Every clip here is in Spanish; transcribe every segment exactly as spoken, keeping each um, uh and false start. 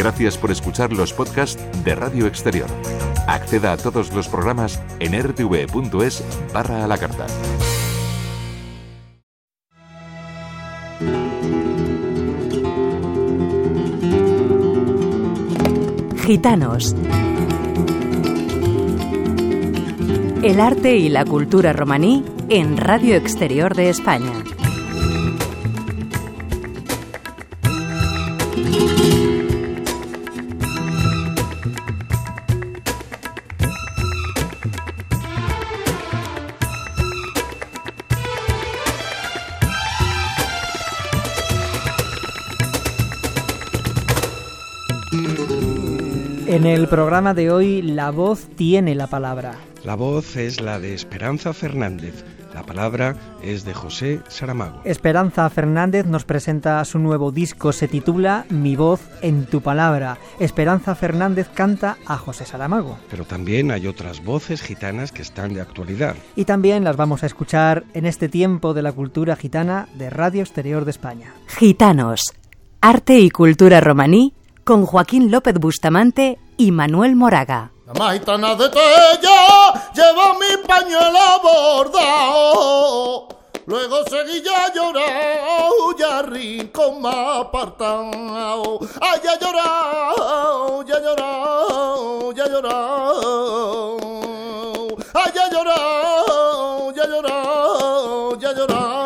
Gracias por escuchar los podcasts de Radio Exterior. Acceda a todos los programas en r t v punto es barra a la carta. Gitanos. El arte y la cultura romaní en Radio Exterior de España. En el programa de hoy, la voz tiene la palabra. La voz es la de Esperanza Fernández. La palabra es de José Saramago. Esperanza Fernández nos presenta su nuevo disco, se titula Mi voz en tu palabra. Esperanza Fernández canta a José Saramago. Pero también hay otras voces gitanas que están de actualidad. Y también las vamos a escuchar en este tiempo de la cultura gitana de Radio Exterior de España. Gitanos. Arte y cultura romaní con Joaquín López Bustamante y Manuel Moraga. La maitana de Tella lleva mi pañuelo bordado, luego seguí ya llorado, ya rincón más apartado. Ay, ya llorado, ya llorado, ya llorado. Ay, ya llorado, ya llorado, ya llorado.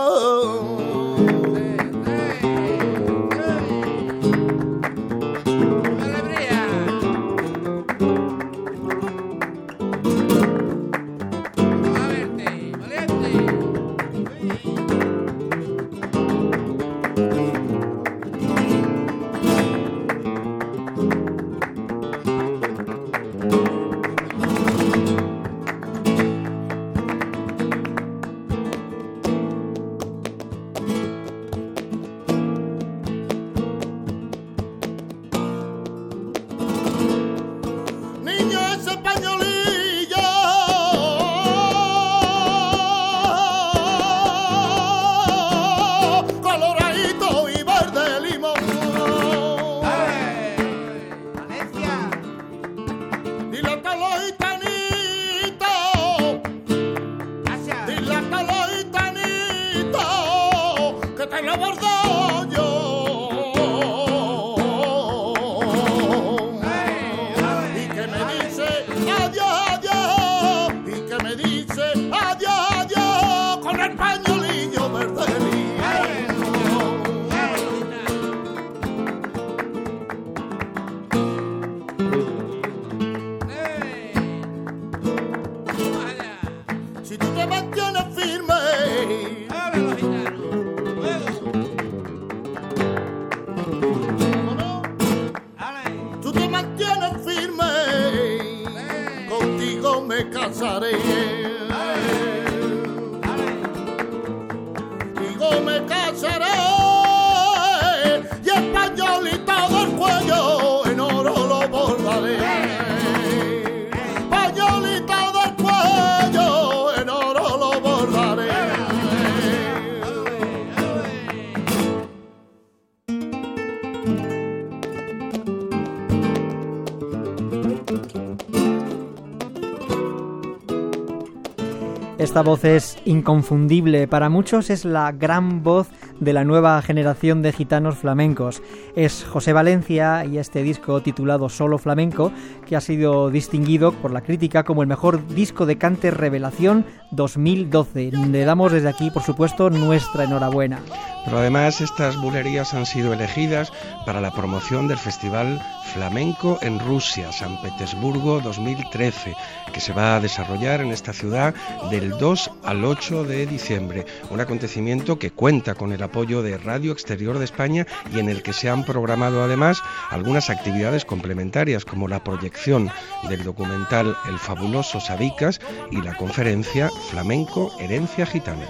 Esta voz es inconfundible, para muchos es la gran voz de la nueva generación de gitanos flamencos. Es José Valencia y este disco titulado Solo Flamenco, que ha sido distinguido por la crítica como el mejor disco de cante revelación dos mil doce. Le damos desde aquí, por supuesto, nuestra enhorabuena. Pero además estas bulerías han sido elegidas para la promoción del Festival Flamenco en Rusia, San Petersburgo dos mil trece, que se va a desarrollar en esta ciudad del dos al ocho de diciembre. Un acontecimiento que cuenta con el apoyo de Radio Exterior de España y en el que se han programado además algunas actividades complementarias como la proyección del documental El fabuloso Sabicas y la conferencia Flamenco Herencia Gitana.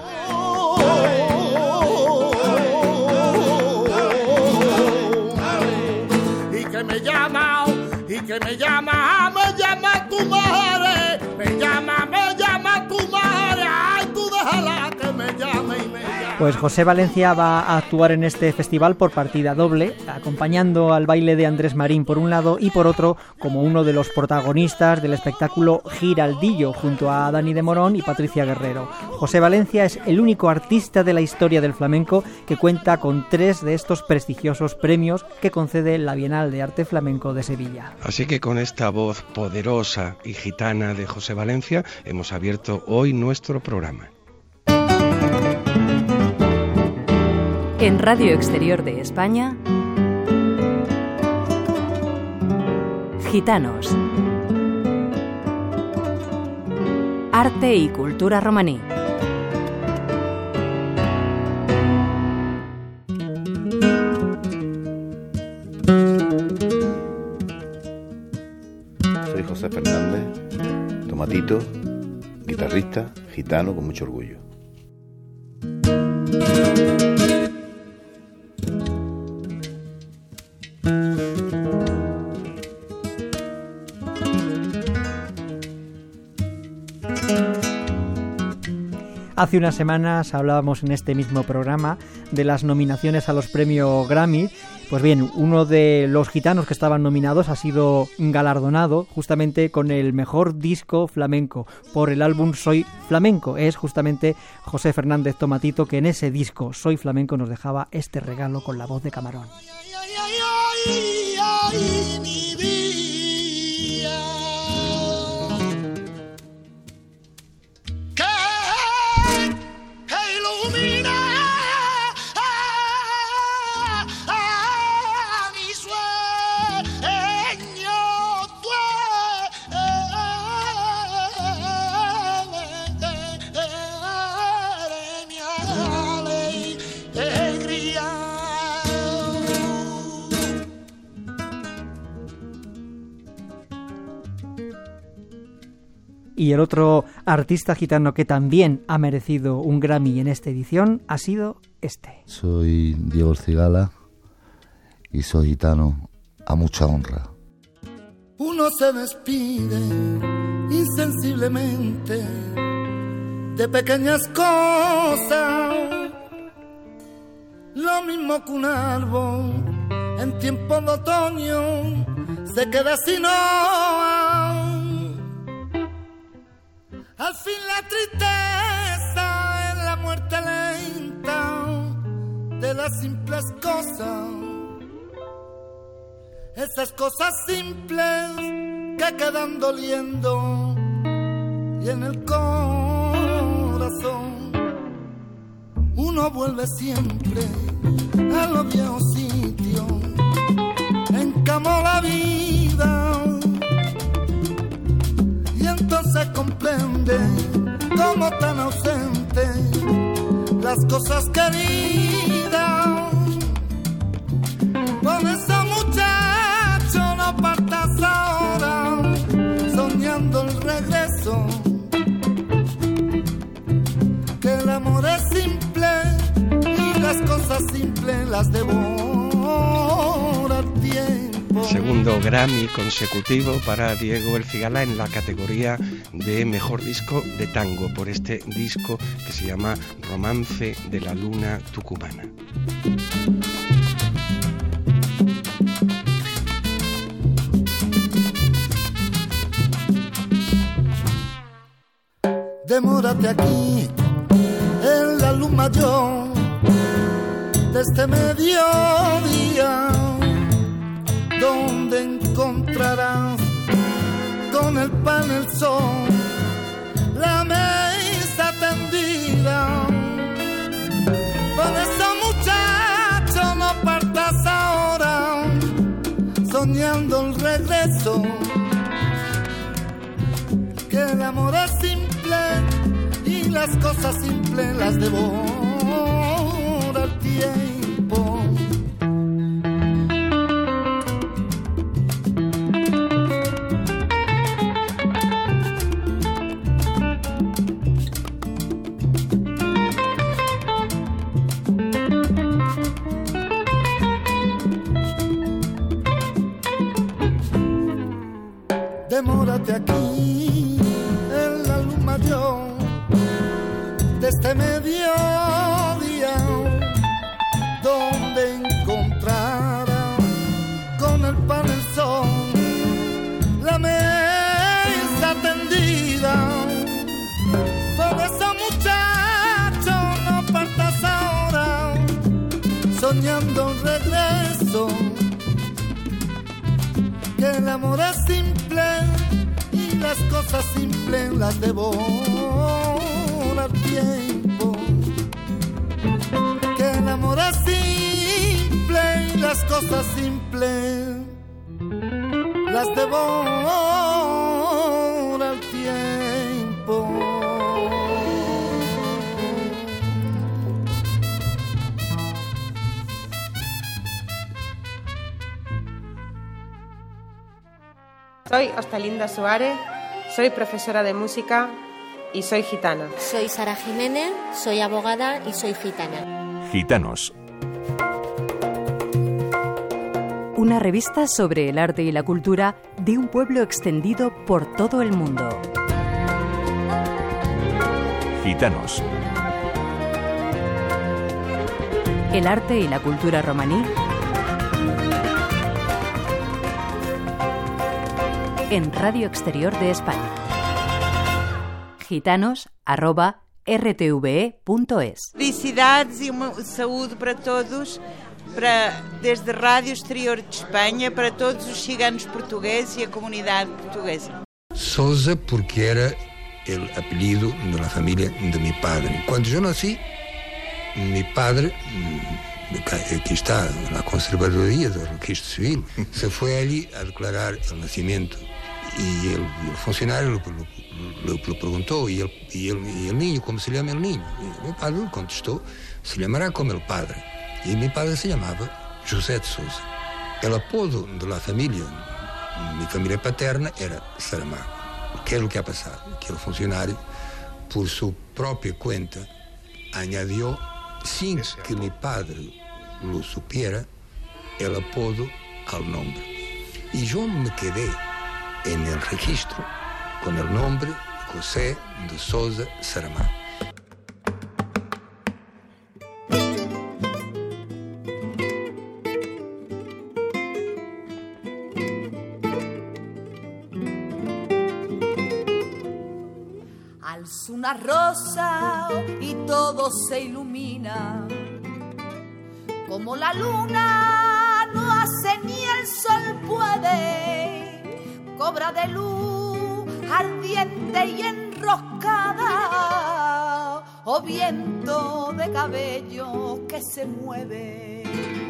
Y que me llama, y que me llama, me llama tu madre, me llama, me llama tu madre, ay, tú déjala que me llame y me llame. Pues José Valencia va a actuar en este festival por partida doble, acompañando al baile de Andrés Marín por un lado y por otro como uno de los protagonistas del espectáculo Giraldillo, junto a Dani de Morón y Patricia Guerrero. José Valencia es el único artista de la historia del flamenco que cuenta con tres de estos prestigiosos premios que concede la Bienal de Arte Flamenco de Sevilla. Así que con esta voz poderosa y gitana de José Valencia hemos abierto hoy nuestro programa. En Radio Exterior de España, Gitanos. Arte y cultura romaní. Soy José Fernández, Tomatito, guitarrista, gitano con mucho orgullo. Hace unas semanas hablábamos en este mismo programa de las nominaciones a los premios Grammy. Pues bien, uno de los gitanos que estaban nominados ha sido galardonado justamente con el mejor disco flamenco por el álbum Soy Flamenco. Es justamente José Fernández Tomatito, que en ese disco Soy Flamenco nos dejaba este regalo con la voz de Camarón. Ay, ay, ay, ay, mi vida, que, que ilumina a, a mi sueño, tú eres mi alegría. Y el otro artista gitano que también ha merecido un Grammy en esta edición ha sido este. Soy Diego Cigala y soy gitano a mucha honra. Uno se despide insensiblemente de pequeñas cosas, lo mismo que un árbol en tiempo de otoño se queda sin hoja. Al fin la tristeza es la muerte lenta de las simples cosas, esas cosas simples que quedan doliendo y en el corazón uno vuelve siempre a los viejos sitios, encamó la vida. Entonces comprende cómo tan ausente las cosas queridas. Con ese muchacho no partas ahora, soñando el regreso, que el amor es simple y las cosas simples las devora el tiempo. Segundo Grammy consecutivo para Diego El Cigala en la categoría de mejor disco de tango por este disco que se llama Romance de la Luna Tucumana. Demórate aquí en la luz mayor de este mediodía, donde encontrarás con el pan, el sol, la mesa tendida. Por eso, muchacho, no partas ahora, soñando el regreso, que el amor es simple y las cosas simples las devora el tiempo. Demórate aquí en la luz mayor de este mediodía, buscando un regreso, que el amor es simple y las cosas simples las devora el tiempo, que el amor es simple y las cosas simples las devora el tiempo. Soy Ostalinda Suárez, soy profesora de música y soy gitana. Soy Sara Jiménez, soy abogada y soy gitana. Gitanos. Una revista sobre el arte y la cultura de un pueblo extendido por todo el mundo. Gitanos. El arte y la cultura romaní en Radio Exterior de España. Gitanos arroba r t v e punto es. Felicidades e uma saúde para todos, para, desde Rádio Exterior de Espanha, para todos os ciganos portugueses e a comunidade portuguesa. Sousa porque era el apellido de la familia de mi padre. Cuando yo nací, mi padre, aquí está la Conservaduría del Registro Civil, se fue allí a declarar el nacimiento. Y el, el funcionario lo, lo, lo preguntó, ¿y el, y, el, ¿y el niño cómo se llama el niño? Y mi padre contestó, se llamará como el padre. Y mi padre se llamaba José de Sousa. El apodo de la familia, mi familia paterna, era Saramago. ¿Qué es lo que ha pasado? Que el funcionario, por su propia cuenta, añadió, sin que mi padre lo supiera, el apodo al nombre. Y yo me quedé en el registro con el nombre José de Sousa Saramago. Alzo una rosa y todo se ilumina, como la luna no hace ni el sol puede. Cobra de luz ardiente y enroscada, o viento de cabello que se mueve.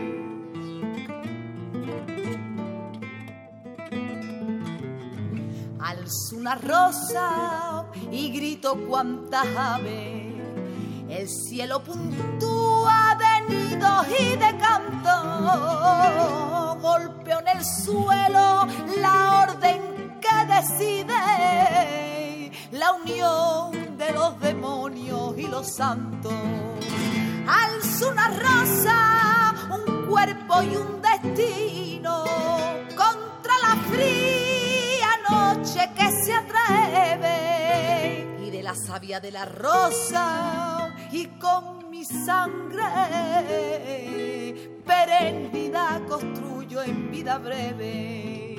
Alzo una rosa y grito cuantas aves, el cielo puntúa de nidos y de canto, golpeo en el suelo la orden que decide la unión de los demonios y los santos. Alzo una rosa, un cuerpo y un destino contra la fría noche que se atreve, y de la savia de la rosa y con mi sangre perennidad construyo en vida breve.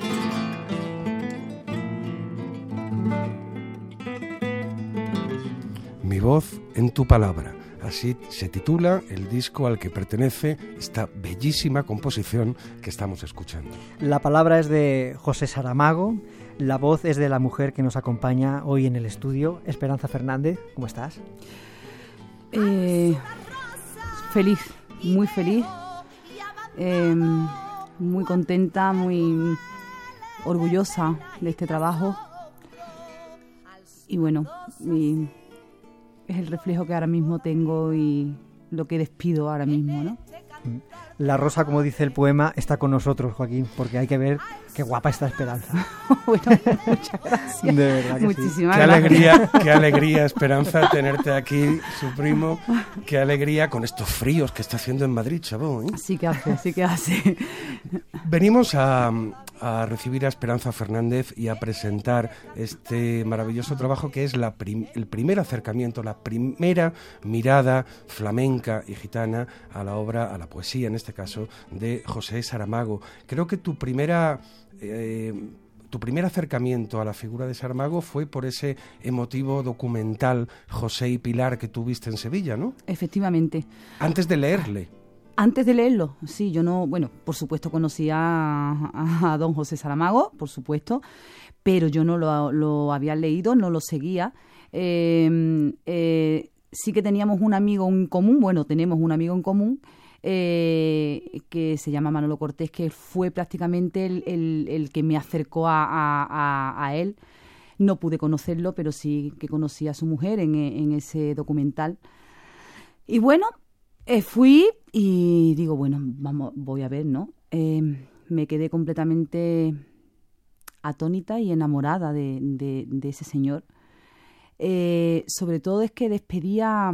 Mi voz en tu palabra. Así se titula el disco al que pertenece esta bellísima composición que estamos escuchando. La palabra es de José Saramago, la voz es de la mujer que nos acompaña hoy en el estudio, Esperanza Fernández. ¿Cómo estás? Eh, feliz, muy feliz, eh, muy contenta, muy orgullosa de este trabajo. Y bueno, mi... es el reflejo que ahora mismo tengo y lo que despido ahora mismo, ¿no? La rosa, como dice el poema, está con nosotros, Joaquín, porque hay que ver qué guapa está Esperanza. Bueno, muchas gracias. De verdad que muchísimas sí. Qué gracias. alegría, qué alegría, Esperanza, tenerte aquí, su primo. Qué alegría con estos fríos que está haciendo en Madrid, chabón, ¿eh? Sí que hace, sí que hace. Venimos a, a recibir a Esperanza Fernández y a presentar este maravilloso trabajo que es la prim, el primer acercamiento, la primera mirada flamenca y gitana a la obra, a la poesía en este caso, de José Saramago. Creo que tu primera... Eh, tu primer acercamiento a la figura de Saramago fue por ese emotivo documental José y Pilar que tuviste en Sevilla, ¿no? Efectivamente. Antes de leerle. Antes de leerlo, sí, yo no, bueno, por supuesto conocía a, a don José Saramago, por supuesto, pero yo no lo, lo había leído, no lo seguía. Eh, eh, sí que teníamos un amigo en común, bueno, tenemos un amigo en común, eh, que se llama Manolo Cortés, que fue prácticamente el, el, el que me acercó a, a, a, a él. No pude conocerlo, pero sí que conocí a su mujer en, en ese documental. Y bueno, eh, fui y digo, bueno, vamos, voy a ver, ¿no? Eh, me quedé completamente atónita y enamorada de, de, de ese señor. Eh, sobre todo es que despedía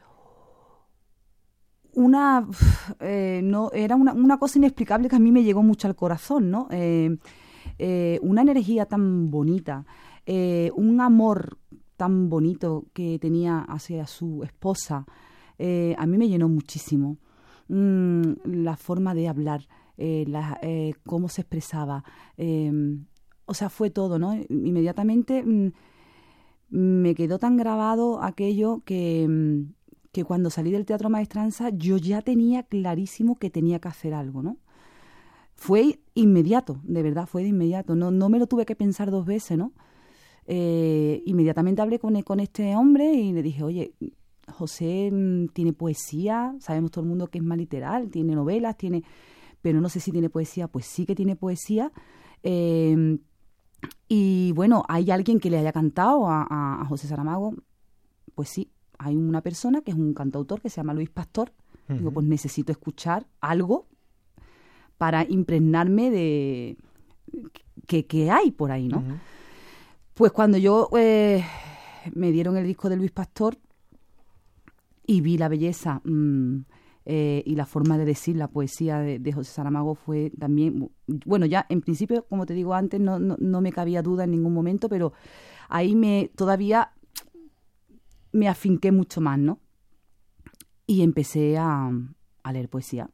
una... Eh, no, era una, una cosa inexplicable que a mí me llegó mucho al corazón, ¿no? Eh, eh, una energía tan bonita, eh, un amor tan bonito que tenía hacia su esposa, eh, a mí me llenó muchísimo. Mm, la forma de hablar, eh, la, eh, cómo se expresaba, eh, o sea, fue todo, ¿no? Inmediatamente mm, me quedó tan grabado aquello que, mm, que cuando salí del Teatro Maestranza yo ya tenía clarísimo que tenía que hacer algo, ¿no? Fue inmediato, de verdad, fue de inmediato. No, no me lo tuve que pensar dos veces, ¿no? Eh, inmediatamente hablé con, con este hombre y le dije, oye, José mmm, tiene poesía, sabemos todo el mundo que es más literal, tiene novelas, tiene, pero no sé si tiene poesía. Pues sí que tiene poesía. Eh, y bueno, ¿hay alguien que le haya cantado a, a, a José Saramago? Pues sí, hay una persona que es un cantautor que se llama Luis Pastor. Uh-huh. Digo, pues necesito escuchar algo para impregnarme de que, que hay por ahí, ¿no? Uh-huh. Pues cuando yo eh, me dieron el disco de Luis Pastor y vi la belleza mmm, eh, y la forma de decir la poesía de, de José Saramago, fue también, bueno, ya en principio, como te digo antes, no, no, no me cabía duda en ningún momento, pero ahí me todavía me afinqué mucho más, ¿no? Y empecé a, a leer poesía.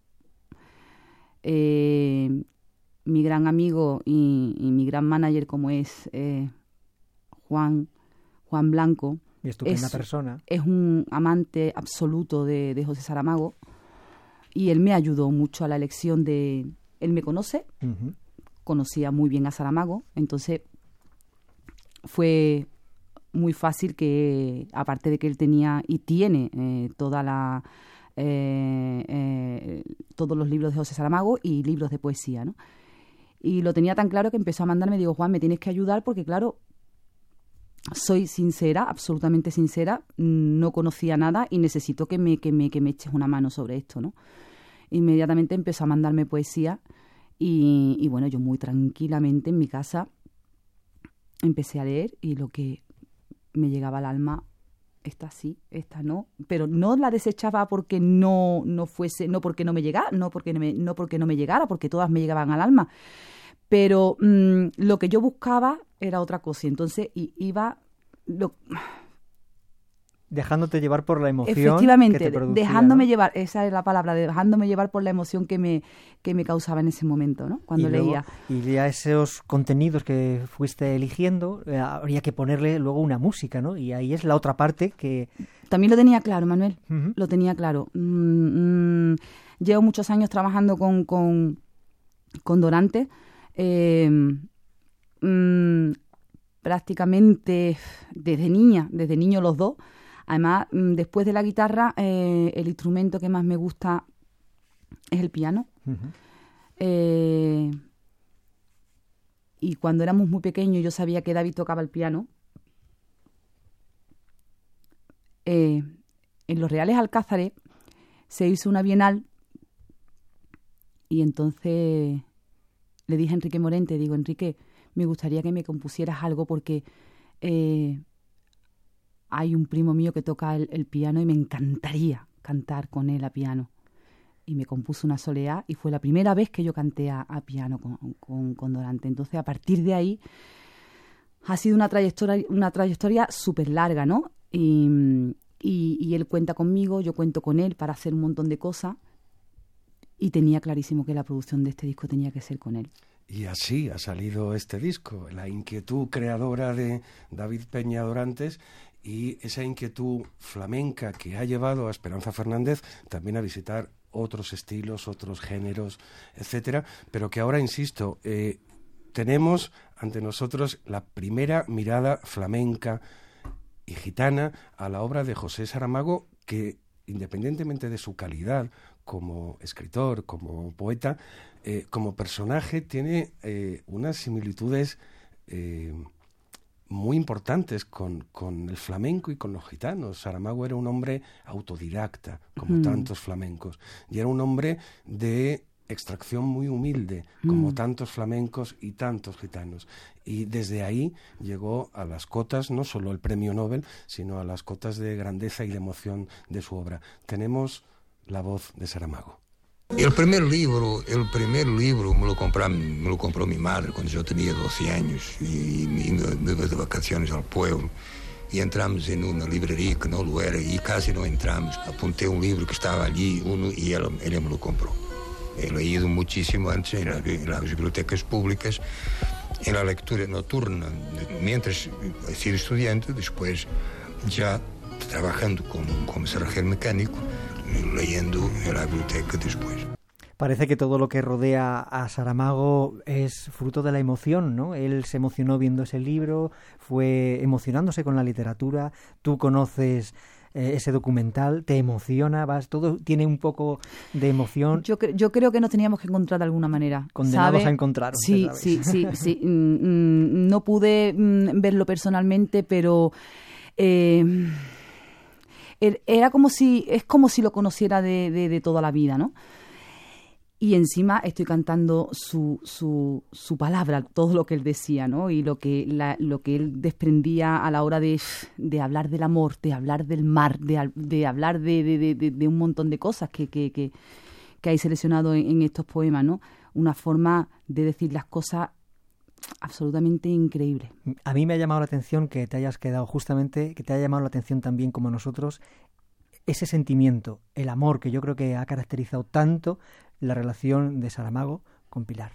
Eh, mi gran amigo y, y mi gran manager, como es eh, Juan, Juan Blanco, y estupenda es, persona. Es un amante absoluto de, de José Saramago, y él me ayudó mucho a la elección de... Él me conoce, uh-huh. Conocía muy bien a Saramago, entonces fue muy fácil que, aparte de que él tenía y tiene eh, toda la... Eh, eh, todos los libros de José Saramago y libros de poesía, ¿no? Y lo tenía tan claro que empezó a mandarme, digo, Juan, me tienes que ayudar porque, claro, soy sincera, absolutamente sincera, no conocía nada y necesito que me, que me, que me eches una mano sobre esto, ¿no? Inmediatamente empezó a mandarme poesía y, y bueno, yo muy tranquilamente en mi casa empecé a leer y lo que me llegaba al alma, esta sí, esta no, pero no la desechaba porque no, no fuese, no porque no me llegara, no porque no me, no porque no me llegara, porque todas me llegaban al alma, pero mmm, lo que yo buscaba era otra cosa, y entonces y, iba lo, dejándote llevar por la emoción. Efectivamente, que te producía, dejándome ¿no? llevar, esa es la palabra, dejándome llevar por la emoción que me, que me causaba en ese momento, ¿no? Cuando y luego, leía. Y ya esos contenidos que fuiste eligiendo, eh, habría que ponerle luego una música, ¿no? Y ahí es la otra parte que... También lo tenía claro, Manuel, uh-huh. Lo tenía claro. Mm, mm, llevo muchos años trabajando con, con, con Dorantes, eh, mm, prácticamente desde niña, desde niño los dos. Además, después de la guitarra, eh, el instrumento que más me gusta es el piano. Uh-huh. Eh, y cuando éramos muy pequeños, yo sabía que David tocaba el piano. Eh, en Los Reales Alcázares se hizo una bienal y entonces le dije a Enrique Morente, digo, Enrique, me gustaría que me compusieras algo porque... Eh, hay un primo mío que toca el, el piano y me encantaría cantar con él a piano. Y me compuso una soleá y fue la primera vez que yo canté a, a piano con, con, con Dorante. Entonces, a partir de ahí, ha sido una trayectoria una trayectoria súper larga, ¿no? Y, y, y él cuenta conmigo, yo cuento con él para hacer un montón de cosas. Y tenía clarísimo que la producción de este disco tenía que ser con él. Y así ha salido este disco, la inquietud creadora de David Peña Dorantes y esa inquietud flamenca que ha llevado a Esperanza Fernández también a visitar otros estilos, otros géneros, etcétera, pero que ahora, insisto, eh, tenemos ante nosotros la primera mirada flamenca y gitana a la obra de José Saramago, que independientemente de su calidad como escritor, como poeta, eh, como personaje tiene eh, unas similitudes eh, muy importantes con, con el flamenco y con los gitanos. Saramago era un hombre autodidacta, como mm. tantos flamencos, y era un hombre de extracción muy humilde, como mm. tantos flamencos y tantos gitanos. Y desde ahí llegó a las cotas, no solo el premio Nobel, sino a las cotas de grandeza y de emoción de su obra. Tenemos la voz de Saramago. El primer libro, el primer libro me lo compró, me lo compró mi madre cuando yo tenía doce años y me iba de vacaciones al pueblo. Y entramos en una librería que no lo era y casi no entramos. Apunté un libro que estaba allí uno, y ella, ella me lo compró. He leído muchísimo antes en, la, en las bibliotecas públicas, en la lectura nocturna, mientras he sido estudiante, después ya trabajando como, como cerrajero mecánico, leyendo en la biblioteca después. Parece que todo lo que rodea a Saramago es fruto de la emoción, ¿no? Él se emocionó viendo ese libro, fue emocionándose con la literatura. Tú conoces eh, ese documental, te emociona, vas, todo tiene un poco de emoción. Yo, cre- yo creo que nos teníamos que encontrar de alguna manera. Condenados ¿sabe? a encontrar. Sí, ¿sabes? sí, sí, sí. Mm, no pude mm, verlo personalmente, pero eh, era como si, es como si lo conociera de, de, de toda la vida, ¿no? Y encima estoy cantando su, su, su palabra, todo lo que él decía, ¿no? Y lo que, la, lo que él desprendía a la hora de, de hablar del amor, de hablar del mar, de, de hablar de, de, de, de un montón de cosas que, que, que, que hay seleccionado en, en estos poemas, ¿no? Una forma de decir las cosas absolutamente increíble. A mí me ha llamado la atención que te hayas quedado justamente, que te haya llamado la atención también como nosotros, ese sentimiento, el amor que yo creo que ha caracterizado tanto la relación de Saramago con Pilar.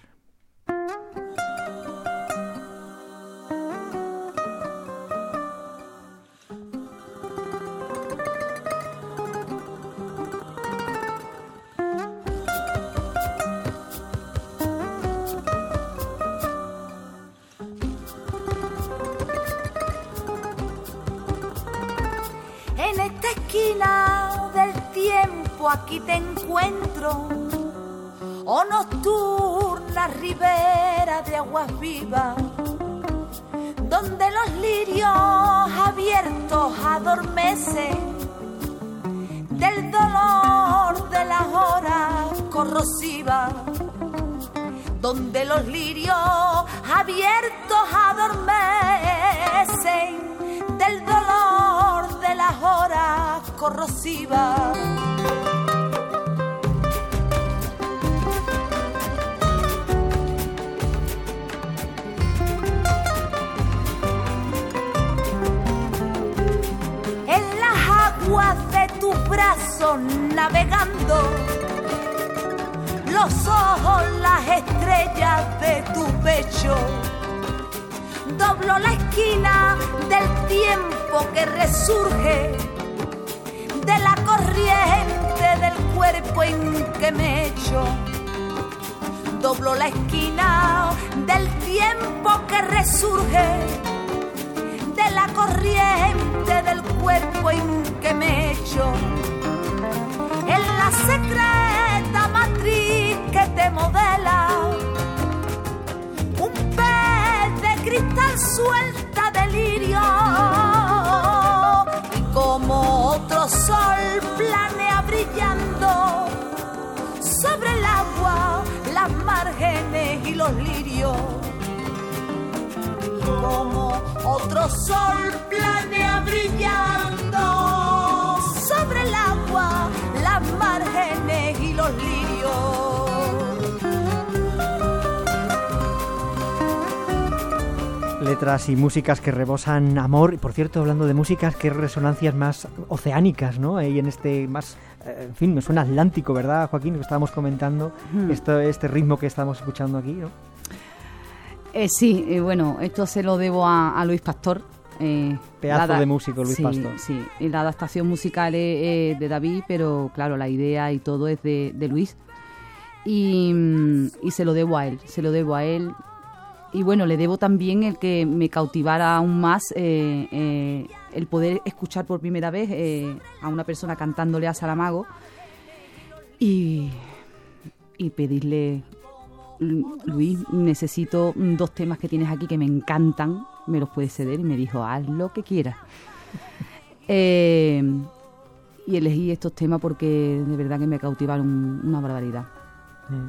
En esta esquina del tiempo aquí te encuentro, oh nocturna ribera de aguas vivas, donde los lirios abiertos adormecen del dolor de las horas corrosivas, donde los lirios abiertos adormecen del dolor de las horas corrosivas. De tus brazos navegando, los ojos, las estrellas de tu pecho, doblo la esquina del tiempo que resurge de la corriente del cuerpo en que me echo, doblo la esquina del tiempo que resurge de la corriente del cuerpo en que me echo, en la secreta matriz que te modela, un pez de cristal suelta delirio, y como otro sol planea brillando sobre el agua, las márgenes y los lirios. Como otro sol planea brillando sobre el agua, las márgenes y los lirios. Letras y músicas que rebosan amor. Por cierto, hablando de músicas, qué resonancias más oceánicas, ¿no? Ahí en este más, eh, en fin, me suena atlántico, ¿verdad, Joaquín? Lo que estábamos comentando, mm. esto, este ritmo que estamos escuchando aquí, ¿no? Eh, sí, eh, bueno, esto se lo debo a, a Luis Pastor, Eh, Pedazo la, de músico, Luis sí, Pastor. Sí, y la adaptación musical es, es de David, pero claro, la idea y todo es de, de Luis. Y, y se lo debo a él, se lo debo a él. Y bueno, le debo también el que me cautivara aún más eh, eh, el poder escuchar por primera vez eh, a una persona cantándole a Saramago y, y pedirle, Luis, necesito dos temas que tienes aquí que me encantan, me los puedes ceder, y me dijo, haz lo que quieras. eh, y elegí estos temas porque de verdad que me cautivaron una barbaridad. Mm.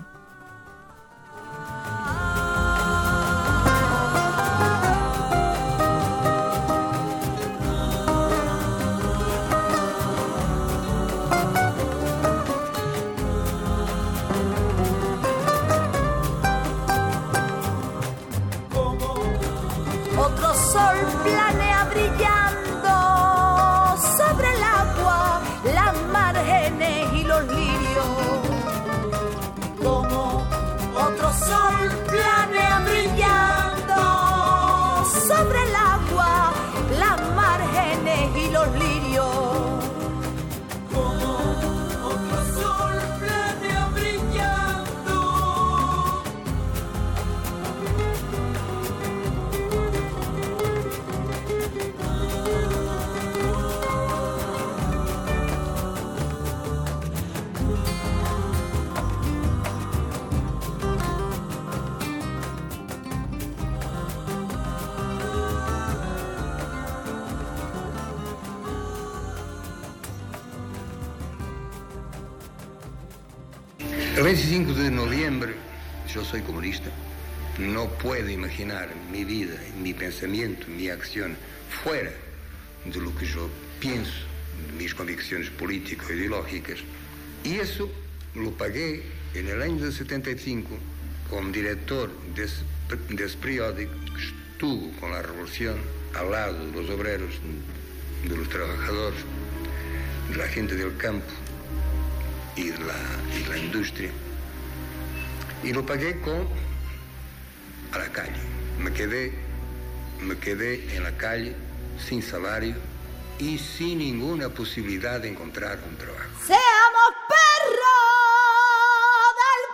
El veinticinco de noviembre, yo soy comunista, no puedo imaginar mi vida, mi pensamiento, mi acción fuera de lo que yo pienso, de mis convicciones político-ideológicas. Y eso lo pagué en el año de setenta y cinco como director de ese, de ese periódico que estuvo con la revolución al lado de los obreros, de los trabajadores, de la gente del campo y de la, y la industria. Y lo pagué con a la calle. Me quedé, me quedé en la calle sin salario y sin ninguna posibilidad de encontrar un trabajo. Seamos perros del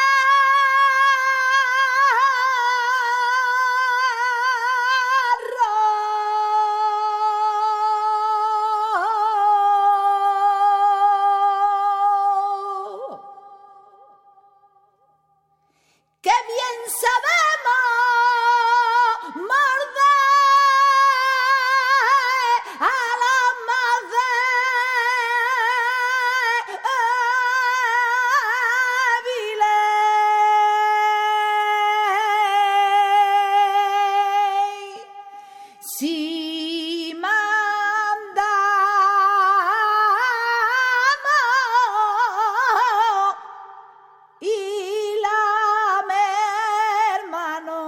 que bien sabemos morder a la más débiles. Si mandamos y la mermano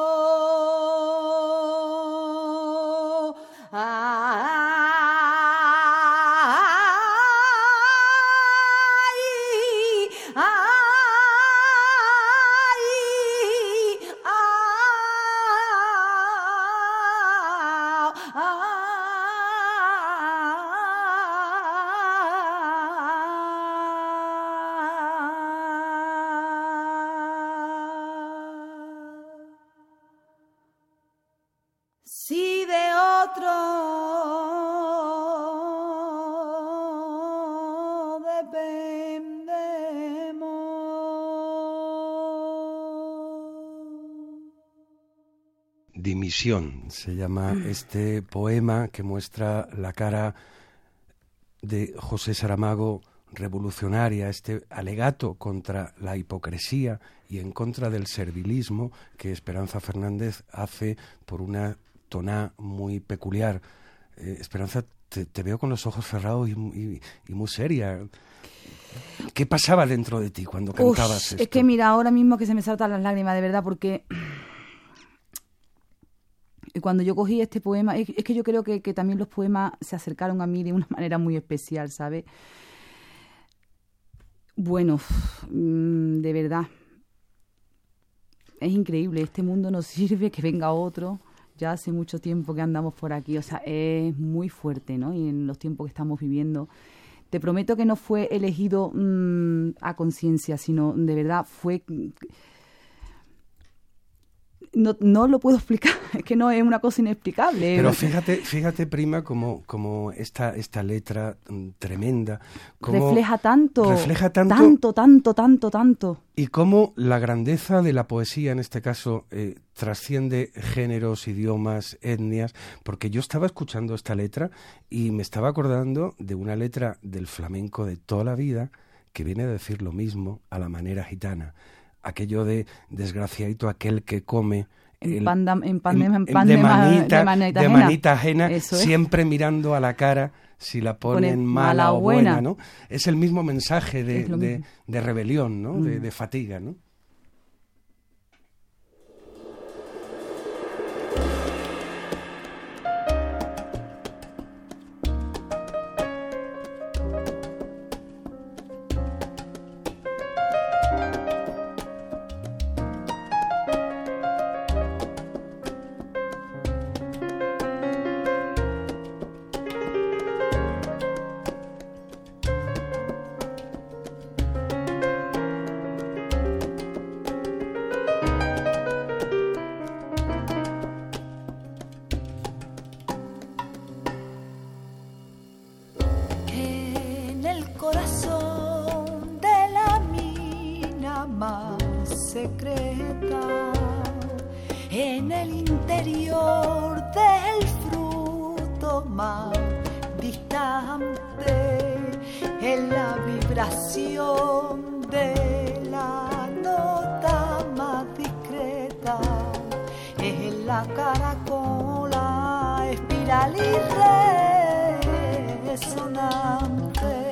ay, ay, si de otro dependemos. Dimisión se llama este poema que muestra la cara de José Saramago revolucionaria, este alegato contra la hipocresía y en contra del servilismo que Esperanza Fernández hace por una toná muy peculiar. Eh, Esperanza, te, te veo con los ojos cerrados y, y, y muy seria. ¿Qué pasaba dentro de ti cuando cantabas Uf, esto? Es que mira, ahora mismo que se me saltan las lágrimas, de verdad, porque cuando yo cogí este poema, es, es que yo creo que, que también los poemas se acercaron a mí de una manera muy especial, ¿sabes? Bueno, de verdad, es increíble, este mundo no sirve, que venga otro. ya hace mucho tiempo que andamos por aquí, o sea, es muy fuerte, ¿no? Y en los tiempos que estamos viviendo, te prometo que no fue elegido mmm, a conciencia, sino de verdad fue... No, no lo puedo explicar, es que no es una cosa inexplicable. Pero fíjate, fíjate prima, como, como esta, esta letra tremenda... Como refleja tanto, refleja tanto, tanto, tanto, tanto, tanto. Y cómo la grandeza de la poesía, en este caso, eh, trasciende géneros, idiomas, etnias, porque yo estaba escuchando esta letra y me estaba acordando de una letra del flamenco de toda la vida que viene a decir lo mismo a la manera gitana. Aquello de desgraciadito aquel que come en pan, de, en pan, de, en pan de, de, manita, de, manita, de manita ajena, Eso siempre es. Mirando a la cara si la ponen Pone mala, mala o buena. buena, ¿no? Es el mismo mensaje de, de, de rebelión, ¿no? Mm. De, de fatiga, ¿no? En el interior del fruto más distante, en la vibración de la nota más discreta, es en la caracola espiral y resonante.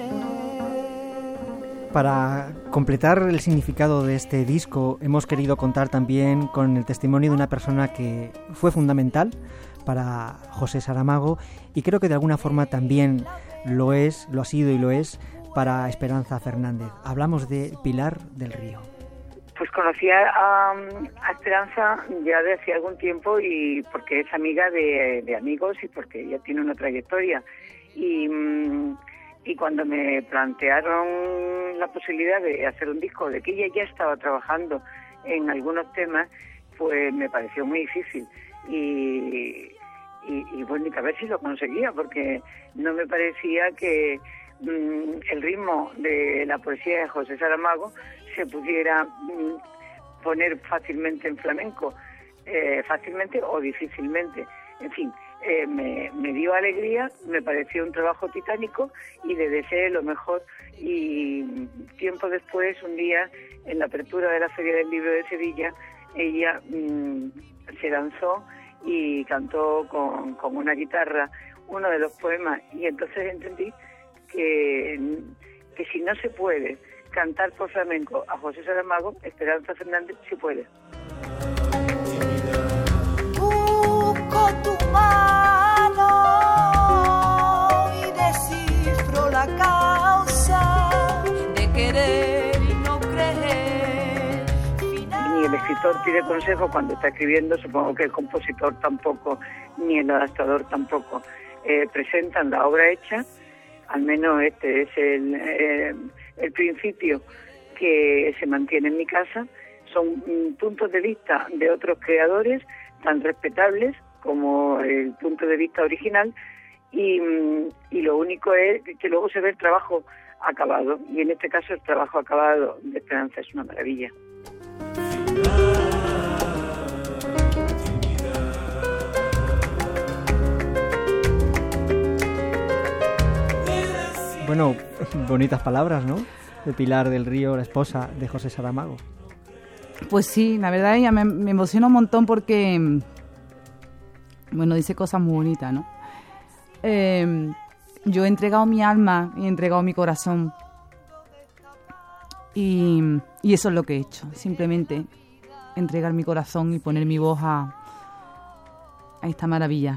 Para completar el significado de este disco, hemos querido contar también con el testimonio de una persona que fue fundamental para José Saramago y creo que de alguna forma también lo es, lo ha sido y lo es para Esperanza Fernández. Hablamos de Pilar del Río. Pues conocía a, a Esperanza ya de hace algún tiempo y porque es amiga de, de amigos y porque ella tiene una trayectoria. Y... Y cuando me plantearon la posibilidad de hacer un disco, de que ella ya estaba trabajando en algunos temas, pues me pareció muy difícil. Y, y, y bueno, a ver si lo conseguía, porque no me parecía que mmm, el ritmo de la poesía de José Saramago se pudiera mmm, poner fácilmente en flamenco, eh, fácilmente o difícilmente. En fin, eh, me, me dio alegría, me pareció un trabajo titánico y le deseé lo mejor. Y tiempo después, un día, en la apertura de la Feria del Libro de Sevilla, ella mmm, se lanzó y cantó con, con una guitarra uno de los poemas. Y entonces entendí que, que si no se puede cantar por flamenco a José Saramago, Esperanza Fernández sí puede. Busco tu mano y descifro la causa de querer y no creer. Ni el escritor pide consejo cuando está escribiendo, supongo que el compositor tampoco, ni el adaptador tampoco. Eh, presentan la obra hecha, al menos este es el, eh, el principio que se mantiene en mi casa. Son mm, puntos de vista de otros creadores tan respetables como el punto de vista original y, y lo único es que luego se ve el trabajo acabado y en este caso el trabajo acabado de Esperanza es una maravilla. Bueno, bonitas palabras, ¿no? De Pilar del Río, la esposa de José Saramago. Pues sí, la verdad ella me, me emociona un montón porque, bueno, dice cosas muy bonitas, ¿no? Eh, yo he entregado mi alma y he entregado mi corazón y, y eso es lo que he hecho, simplemente entregar mi corazón y poner mi voz a, a esta maravilla.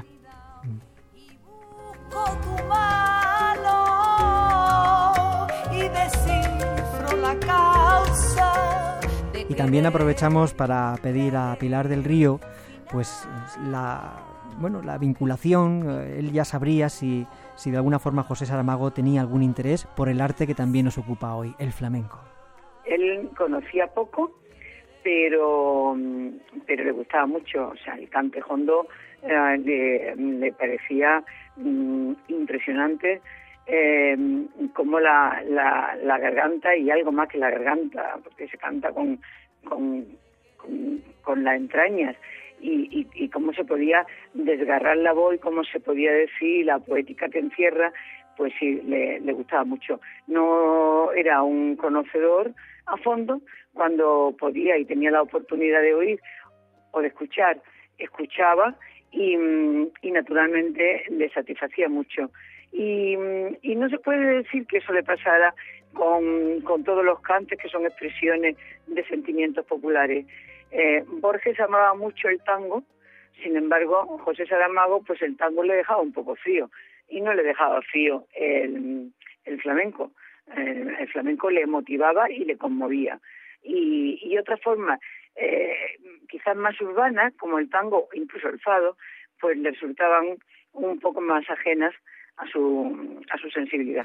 Y también aprovechamos para pedir a Pilar del Río pues la, bueno, la vinculación, él ya sabría si, si de alguna forma José Saramago tenía algún interés por el arte que también nos ocupa hoy, el flamenco. Él conocía poco, pero, pero le gustaba mucho, o sea, el cante hondo eh, le, le parecía mm, impresionante, eh, como la, la, la garganta y algo más que la garganta, porque se canta con, con, con, con las entrañas, y, y, y cómo se podía desgarrar la voz y cómo se podía decir la poética que encierra, pues sí, le, le gustaba mucho. No era un conocedor a fondo, cuando podía y tenía la oportunidad de oír o de escuchar, escuchaba y, y naturalmente le satisfacía mucho. Y, y no se puede decir que eso le pasara con, con todos los cantes que son expresiones de sentimientos populares. Eh, Borges amaba mucho el tango, sin embargo, José Saramago, pues el tango le dejaba un poco frío, y no le dejaba frío el, el flamenco. Eh, el flamenco le motivaba y le conmovía. Y, y otra forma, eh, quizás más urbana, como el tango, incluso el fado, pues le resultaban un poco más ajenas a su, a su sensibilidad.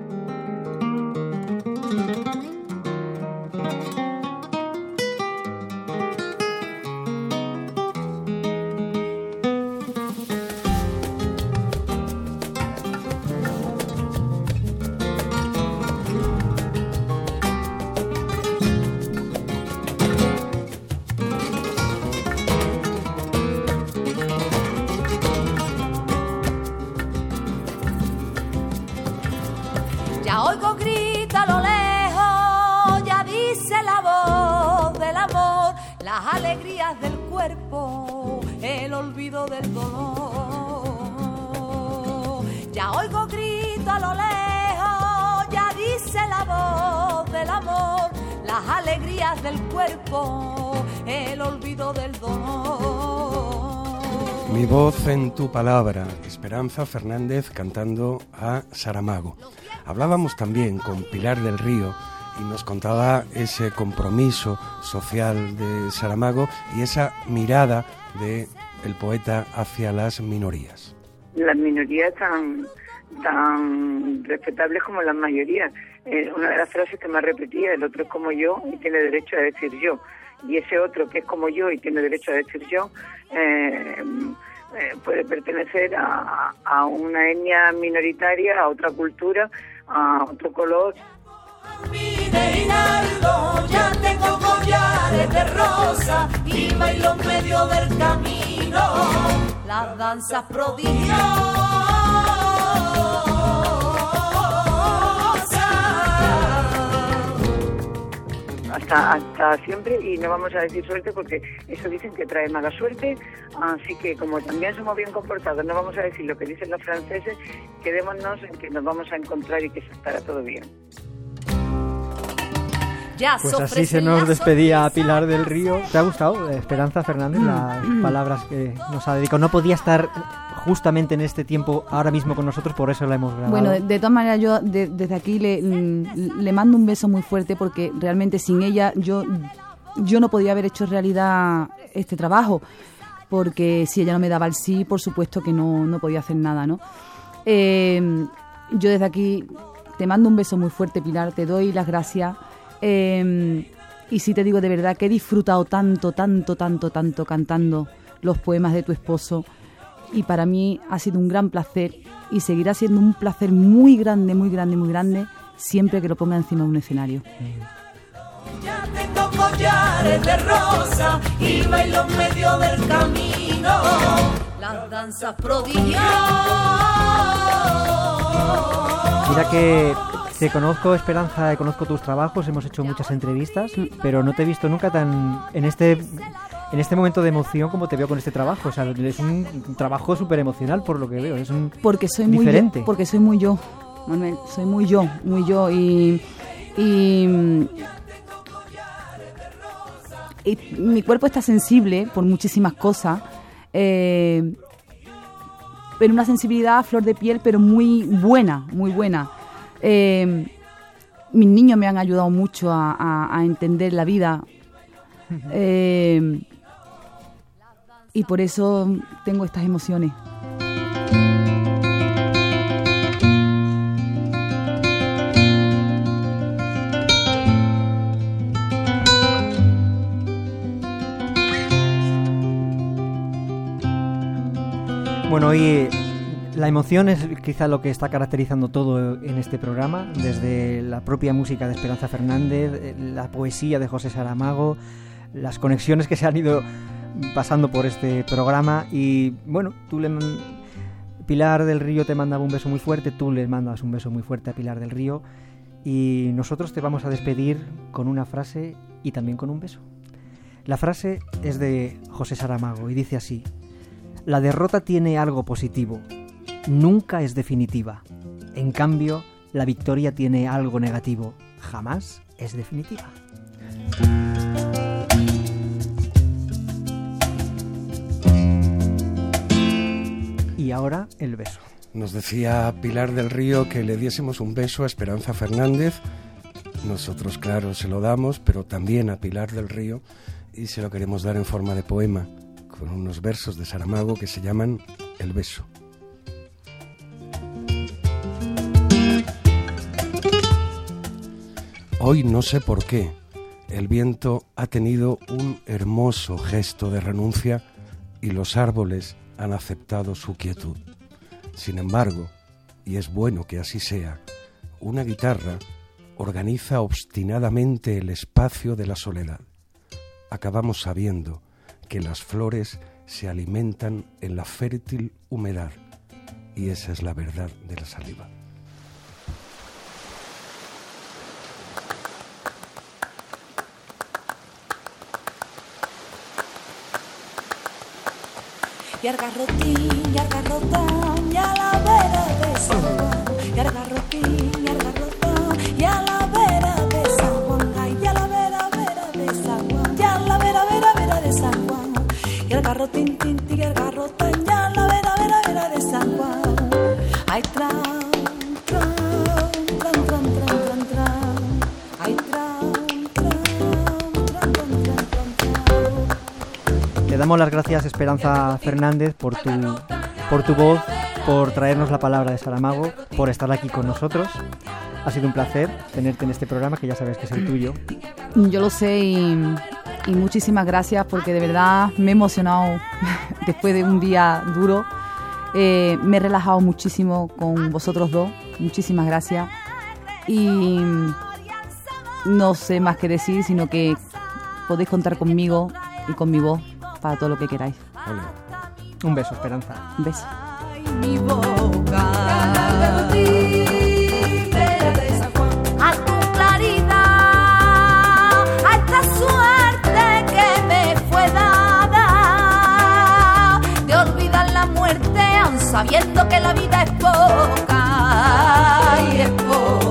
Ya oigo grita a lo lejos, ya dice la voz del amor, las alegrías del cuerpo, el olvido del dolor. Ya oigo grita a lo lejos, ya dice la voz del amor, las alegrías del cuerpo, el olvido del dolor. Mi voz en tu palabra, Esperanza Fernández cantando a Saramago. Hablábamos también con Pilar del Río y nos contaba ese compromiso social de Saramago y esa mirada de el poeta hacia las minorías. Las minorías tan, tan respetables como las mayorías. Eh, una de las frases que más repetía, el otro es como yo y tiene derecho a decir yo. Y ese otro que es como yo y tiene derecho a decir yo, eh, eh, puede pertenecer a, a una etnia minoritaria, a otra cultura, a otro color. Mi reinaldo, ya tengo collares de rosa y bailo en medio del camino las danzas prodigiosas. Hasta, hasta siempre, y no vamos a decir suerte porque eso dicen que trae mala suerte, así que como también somos bien comportados, no vamos a decir lo que dicen los franceses, quedémonos en que nos vamos a encontrar y que estará todo bien. Pues así se nos despedía Pilar del Río. ¿Te ha gustado, Esperanza Fernández, las palabras que nos ha dedicado? No podía estar justamente en este tiempo ahora mismo con nosotros, por eso la hemos grabado. Bueno, de, de todas maneras yo de, desde aquí le, le mando un beso muy fuerte porque realmente sin ella yo, yo no podía haber hecho realidad este trabajo, porque si ella no me daba el sí, por supuesto que no, no podía hacer nada, ¿no? Eh, yo desde aquí te mando un beso muy fuerte, Pilar, te doy las gracias. Eh, y sí te digo de verdad que he disfrutado tanto, tanto, tanto, tanto cantando los poemas de tu esposo, y para mí ha sido un gran placer y seguirá siendo un placer muy grande, muy grande, muy grande siempre que lo ponga encima de un escenario. Ya tengo collares de rosa y bailo en medio del camino las danzas prodigiosas. Mira que te conozco, Esperanza, conozco tus trabajos, hemos hecho muchas entrevistas, pero no te he visto nunca tan en este en este momento de emoción como te veo con este trabajo. O sea, es un trabajo súper emocional por lo que veo, es un porque soy diferente. Muy yo, porque soy muy yo, Manuel, soy muy yo, muy yo y, y, y mi cuerpo está sensible por muchísimas cosas, eh, pero una sensibilidad a flor de piel, pero muy buena, muy buena. Eh, mis niños me han ayudado mucho a, a, a entender la vida. Eh, y por eso tengo estas emociones. Bueno, hoy la emoción es quizá lo que está caracterizando todo en este programa, desde la propia música de Esperanza Fernández, la poesía de José Saramago, las conexiones que se han ido pasando por este programa. Y bueno, tú le Pilar del Río te mandaba un beso muy fuerte, tú le mandas un beso muy fuerte a Pilar del Río, y nosotros te vamos a despedir con una frase y también con un beso. La frase es de José Saramago y dice así: la derrota tiene algo positivo, nunca es definitiva. En cambio, la victoria tiene algo negativo, jamás es definitiva. Y ahora el beso. Nos decía Pilar del Río que le diésemos un beso a Esperanza Fernández. Nosotros, claro, se lo damos, pero también a Pilar del Río, y se lo queremos dar en forma de poema, con unos versos de Saramago que se llaman El beso. Hoy no sé por qué, el viento ha tenido un hermoso gesto de renuncia y los árboles han aceptado su quietud. Sin embargo, y es bueno que así sea, una guitarra organiza obstinadamente el espacio de la soledad. Acabamos sabiendo que las flores se alimentan en la fértil humedad, y esa es la verdad de la saliva. Y al garrotín, y al garrotán, y a la vera de San Juan. Y al garrotín, y al garrotán, y a la vera de San Juan. Ay, y a la vera, vera de San Juan. Y a la vera, vera, vera de San Juan. Y al garrotín, tin, tin, y al garrotán, y a la vera, vera, vera de San Juan. Ay, tran, tran, tran, tran, tran, tran, tran. Ay, tran, tran, tran, tran, tran, tran, tran. Le damos las gracias, Esperanza Fernández, por tu, por tu voz, por traernos la palabra de Saramago, por estar aquí con nosotros. Ha sido un placer tenerte en este programa, que ya sabes que es el tuyo. Yo lo sé, y, y muchísimas gracias, porque de verdad me he emocionado después de un día duro. Eh, me he relajado muchísimo con vosotros dos. Muchísimas gracias. Y no sé más que decir, sino que podéis contar conmigo y con mi voz para todo lo que queráis. Hola. Un beso, Esperanza. Un beso. Mi boca a tu claridad, a esta suerte que me fue dada de olvidar la muerte, aun sabiendo que la vida es poca y es poca.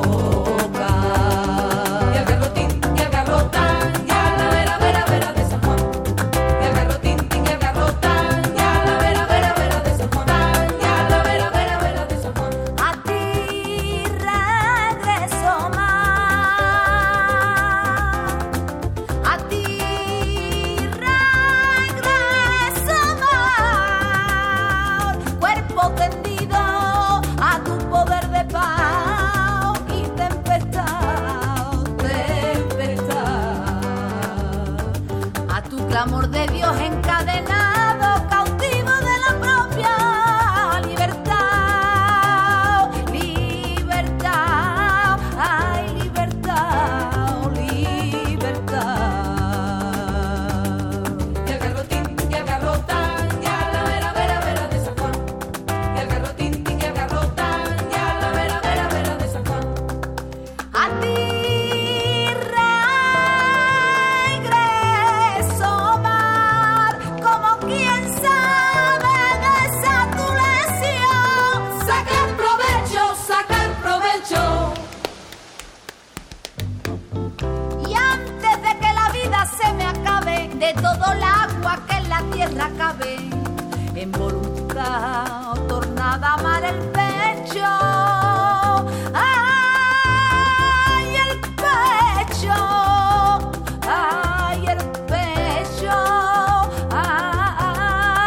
Y el garrotín, y el garrotán, y a la vera, vera, vera de San Juan. Y el garrotín, y el garrotán, y a la vera, vera, vera de San Juan. Y a la vera, vera, vera de San Juan. A ti regreso más. A ti regreso más. Cuerpo tendido a tu poder de paz y tempestad, tempestad. A tu clamor de Dios encadenado, cautivo de la propia libertad, libertad, ay, libertad, libertad. Y el garrotín, y el garrotán, y a la vera, vera, vera de San Juan. Y el garrotín, y el garrotán, y a la vera, vera, vera de San Juan. A ti regreso mar, como quien sabe de esa tu lesión. Saca el provecho, saca el provecho. Y antes de que la vida se me acabe, de todo el agua que en la tierra cabe, en voluntad tornada a amar el pecho. Ay, el pecho. Ay, el pecho. Ay,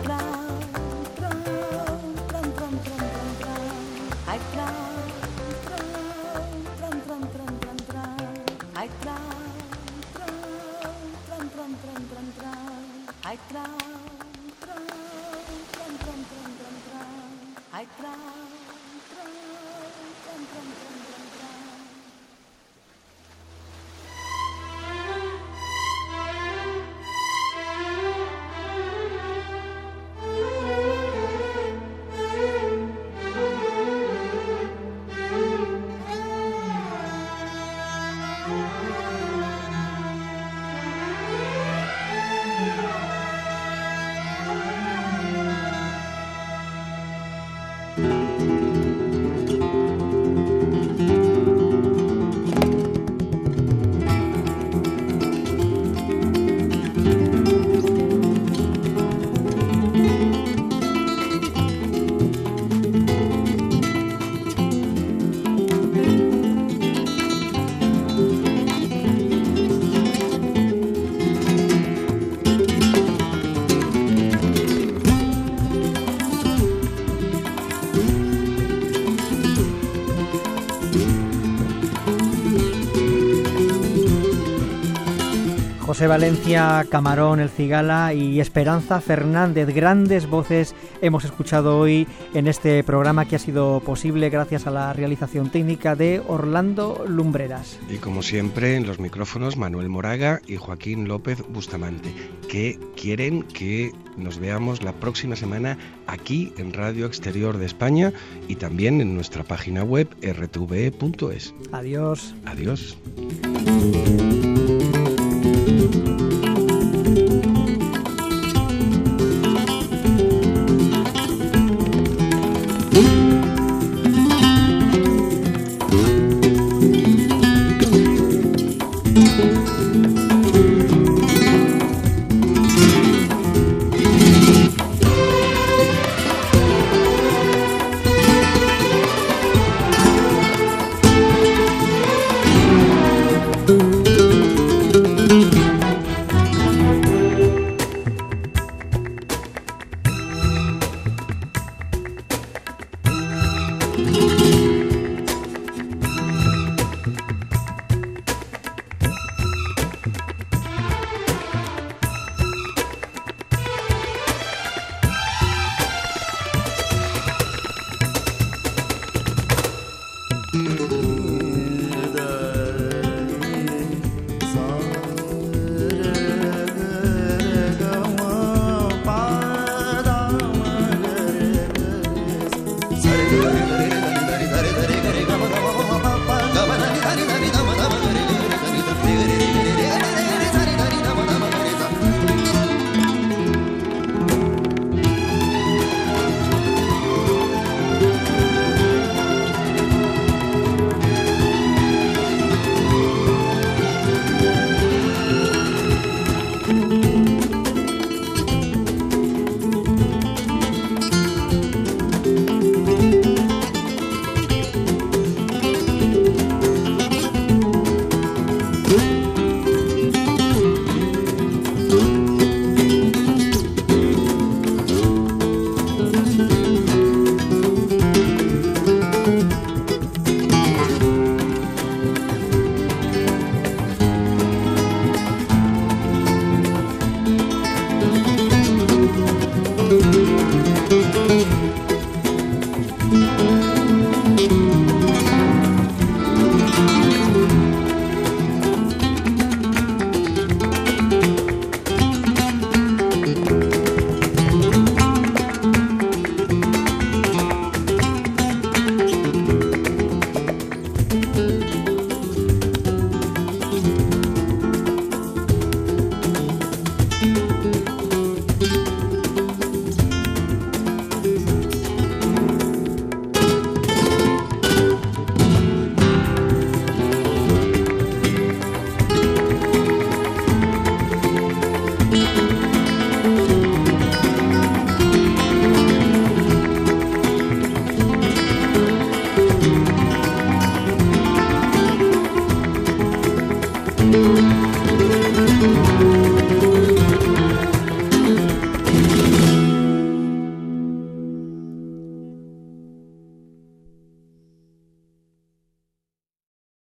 José Valencia, Camarón, El Cigala y Esperanza Fernández. Grandes voces hemos escuchado hoy en este programa que ha sido posible gracias a la realización técnica de Orlando Lumbreras. Y como siempre, en los micrófonos Manuel Moraga y Joaquín López Bustamante, que quieren que nos veamos la próxima semana aquí en Radio Exterior de España y también en nuestra página web erre te ve e punto es. Adiós. Adiós. Thank you.